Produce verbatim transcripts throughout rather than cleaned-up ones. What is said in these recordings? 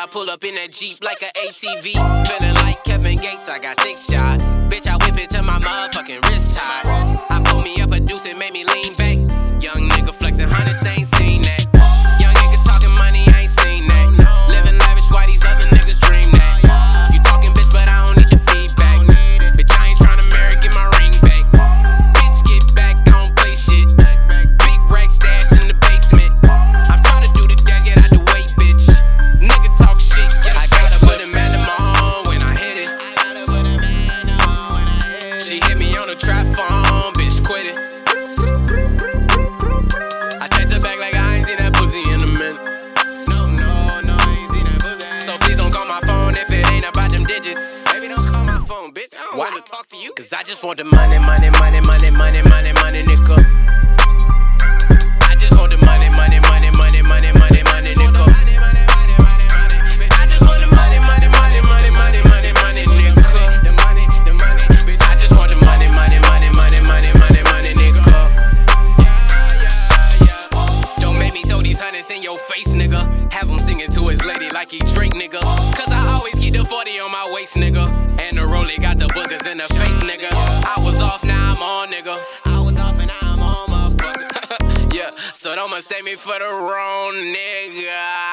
I pull up in that Jeep like an A T V. Feeling like Kevin Gates, I got six jobs. Bitch, I whip it to my motherfucking wrist tied. I pull me up a deuce and made me lean back. Young nigga flexing hundreds, they ain't seen that. Young nigga talking money, I ain't seen that. Living lavish, why these other niggas dream that? You talking bitch, but I don't need the feedback. Bitch, I ain't tryna marry, get my ring back. Bitch, get back, I don't play shit. Big rack stash in the basement. I'm tryna do the deck, get out the way, bitch. Nigga talk shit, yeah. I gotta put a man on when I hit it. She hit me on the trap phone, bitch, quit it. I text her back like I ain't seen that pussy in a minute. No, no, no, I ain't seen that pussy. So please don't call my phone if it ain't about them digits. Baby, don't call my phone, bitch. I don't wanna talk to you. Cause I just want the money, money, money, money, money, money, money, nigga. I just want the money, money, money, money, money, money, money, nigga. I just want the money, money, money, money, money, money, money, nigga. I just want the money, money, money, money, money, money, money, nigga. Don't make me throw these hundreds in your face, nigga. Have him singing to his lady like he Drake, nigga. Cause I always keep the forty on my waist, nigga. And the rollie got the boogers in the face, nigga. I was off, now I'm on, nigga. I was off and now I'm on, motherfucker. Yeah, so don't mistake me for the wrong nigga.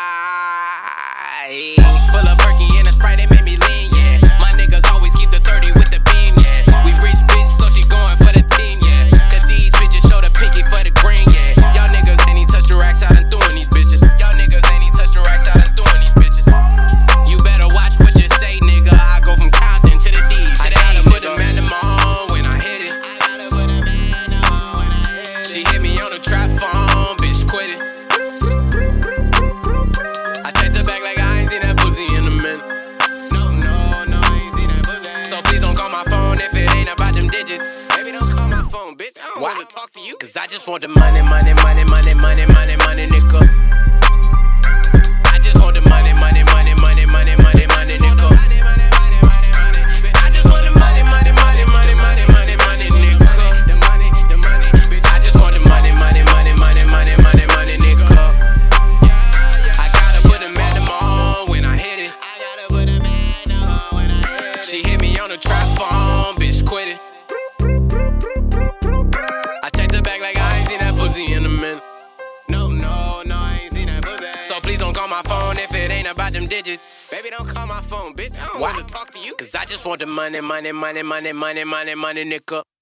Yeah. Pull a perky in a Sprite, they make me lean, yeah. My niggas always keep the thirty with the beam, yeah. We rich bitch, so she going for the team, yeah. Cause these bitches show the pinky for the green, yeah. Y'all niggas ain't even touch the racks out and throwing these bitches. Y'all niggas ain't even touch the racks out and throwing these bitches. You better watch what you say, nigga. I go from Compton to the D. I gotta put a man on when I hit it. She hit me on the trap phone, bitch, quit it. I text her back like I ain't seen that pussy in a minute. No, no, no, I ain't seen that pussy. So please don't call my phone if it ain't about them digits. Baby, don't call my phone, bitch. I don't wanna talk to you. Cause I just want the money, money, money, money, money, money, money, nigga. I just want the money, money, money, money, money, money, money, nigga. I just want the money, money, money, money, money, money, money, nigga. I just want the money, money, money, money, money, money, money, nigga. I gotta put a man on when I hit it. She hit me on the trap phone, bitch, quit it. I text her back like I ain't seen that pussy in a minute. No, no, no, I ain't seen that pussy. So please don't call my phone if it ain't about them digits. Baby, don't call my phone, bitch. I don't wanna talk to you. Cause I just want the money, money, money, money, money, money, money, nigga.